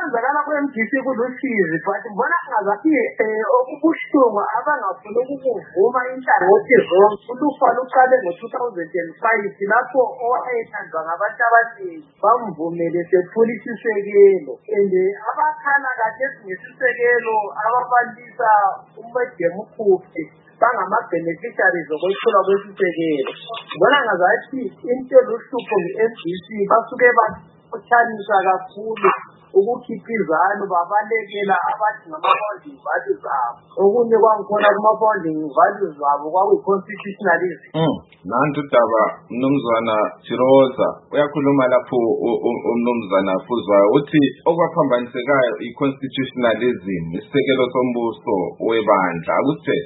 ukwenzakala kwe-MDC kulusizi but mbona ngazathi okubuhlungu abangafuni ukuvuma inhlangothi zonke. Ulufa luqale ngo-2005 lapho owayethandwa ngabantu abaningi bamvumele sephula isisekelo and abakhala kade ngesisekelo ababalisa uMedemkhuphe bangama-beneficiaries zokwethulwa kwesisekelo. Mbona ngazathi into eluhlupho nge-MDC basuke bakuthanisa kakhulu ukukhipha izalo babalekela abathi ngama-founding values abo. Okunye kwangikhona kuma-founding values abo kwakuyi-constitutionalism. Nanti udaba Mnumzana Jiroza uyakhuluma lapho uMnumzana Fuzwayo uthi okwaphambanisekayo i-constitutionalism isisekelo sombuso webandla akuthe.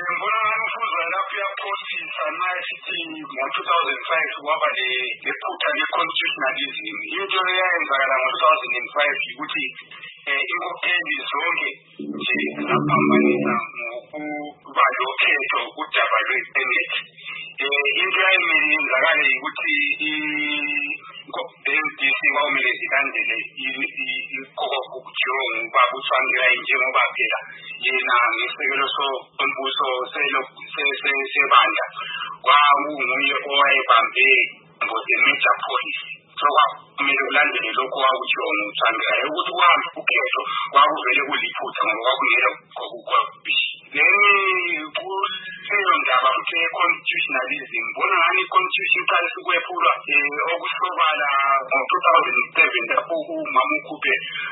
Ngo-2005 kwaba lephutha le-constitutionalism. Into eyayenzakala ngo-2005 ukuthi inkokheli zonke nje zaphambanisa ngokuba lokhetho udaba lwe-Senate. Into eyayimele yenzakale ukuthi i-MDC kwawumele zilandele kuthiwo ngubaba uTsvangirai njengoba phela yena ngesekelo sombuso sebandla kwakunguye owayebambe the-major policy. So kwakumele ulandele lokho kwakutshiwo nguTsvangirai ukuthi kuhambe ukhetho kwakuvele kuliphutha ngoba kwakungela kokukwabishi. Then kuleyo ndaba ye-constitutionalism bona ngani i-constitution iqale ukwephulwa okusobala ngo-2007 lapho uMamkhuphe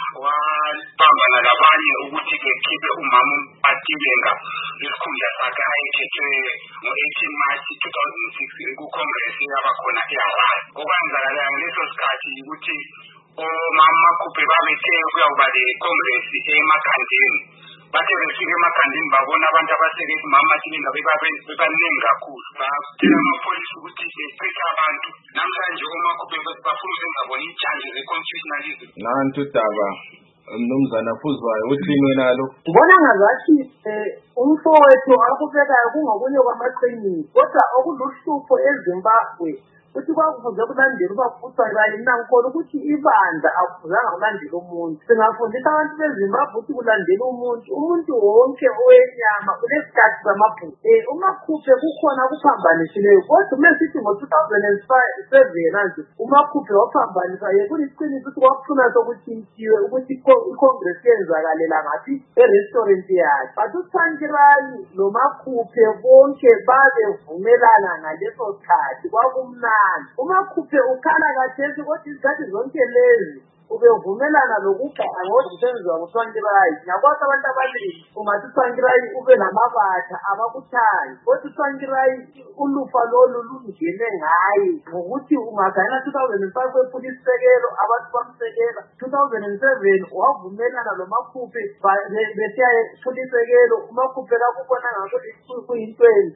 wabambana labanye ukuthi bekhiphe uMatibenga isikhundla sakhe ayekhethwe ngo-18 March 2006 kuCongress yabakhona eHarare. Okwenzakalayo ngaleso sikhathi ukuthi oMamkhuphe babethe kuyawuba le-Congress eMakhandeni. Bathe befika eMakhandeni babona abantu abasekela uMatibenga bebaningi kakhulu. Batshela amapholisa ukuthi beqeda abantu. Namhlanje oMamkhuphe bafuna ukuzabona iy'tshanje ze-constitutionalism. Nanti udaba Mnumzana Fuzwayo uthini wena lo? Mbona ngazathi umfowethu akubekayo kungokunye kwamaqiniso kodwa okuluhlupho eZimbabwe ukuthi kwakufuze kulandela ubafuthwayo nankolo ukuthi ibandla akufuzanga kulandela umuntu. Singafundisa abantu beZimbabwe ukuthi kulandela umuntu wonke owenyama unesikhathi samabhuku. uMakhuphe kukhona kuphambanisileyo kodwa mesithi ngo-2007 nje uMakhuphe waphambanisa kuliqiniso ukuthi kwakufuna sokuthintiwe ukuthi iCongress yenzakalela ngaphi e-restaurant yakhe. But uTsvangirai noMakhuphe bonke babevumelana ngaleso sikhathi kwakumnandi. uMakhuphe ukhala kathesi kodwa izikhathi zonke lezi ubevumelana lokugana ngokusenziwa nguTsvangirai. Nakwakho abantu abaningi ungathi uTsvangirai ube namabatha abakuthandi kodwa uTsvangirai ulufa lolu lungene ngaye ngokuthi ungagana 2005 kwephula isisekelo abantu bamsekela. 2007 wavumelana loMakhuphe besiya ephula isisekelo. uMakhuphe kakubona ngakho kuyintweni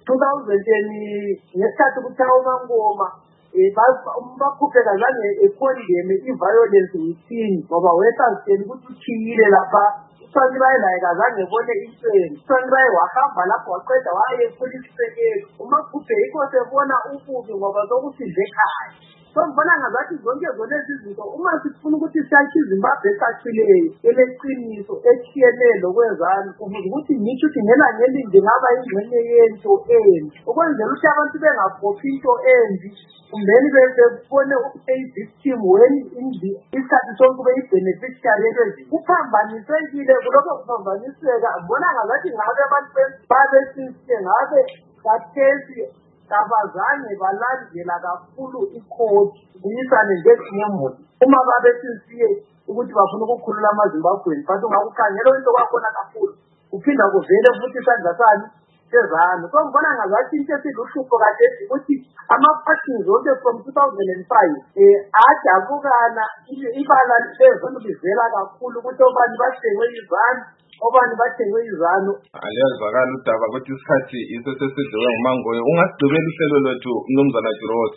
2000 ngesikhathi kuthiwa uMangoma uMakhuphe kazange ekhondeme i-violence yithini ngoba wesazitshela ukuthi uthiyile lapha. uTsvangirai laye kazange ebone intweni. uTsvangirai wahamba lapho waqeda wayephula isisekelo. uMakhuphe yikho sebona ububi ngoba sokusize ekhaya. So mbona ngazathi zonke zonezi izinto uma sifuna ukuthi siyakhe iZimbabwe ecacileyo eleqiniso etshiyeneyo lokwenzani ukuthi ngisho ukuthi ngelangeli ngingaba ingxenye yento embi ukwenzela ukuthi abantu bengaphophi into embi kumbeni bebone victim when isikhathi sonke kube i-beneficiary yezinto. Kuphambanisekile kulokho kuphambaniseka. Mbona ngazathi ngabe abantu babesinsile ngabe kathesi kabazange balandela kakhulu ikhodi kuyisane ngezinye muntu uma babesinsile ukuthi bafuna ukukhulula amaZimbabweni but ungakukhangela into kwakhona kakhulu uphinda kuvele futhi isandla sani sezanu. So mbona ngazathi into esiluhlupho kade ukuthi ama-parties zonke from 2005 ajabukana ibala lezolivela kakhulu ukuthi obani bathengwe izanu obani bathengwe izanu. Aliyazwakala udaba ukuthi isikhathi iso sesidliwe nguMangoye. Ungasigcibela uhlelo lwethu Mnumzana Jiroza.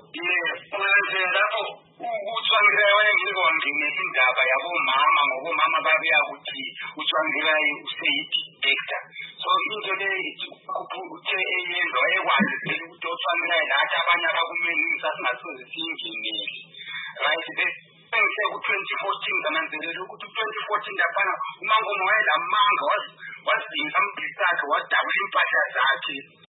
Lapho uTsvangirai wayengizongene indaba yabomama ngobomama babuya ukuthi uTsvangirai useyi-dictator. So into le uthe eyenza wayekwazi ukuthi uTsvangirai lathi abanye abakumeni sasingasoze siyingenele. Right, engise ku-2014 ngananzelela ukuthi u-2014 laphana uMangoma wayelamanga wazidinga sakhe wadabula impahla zakhe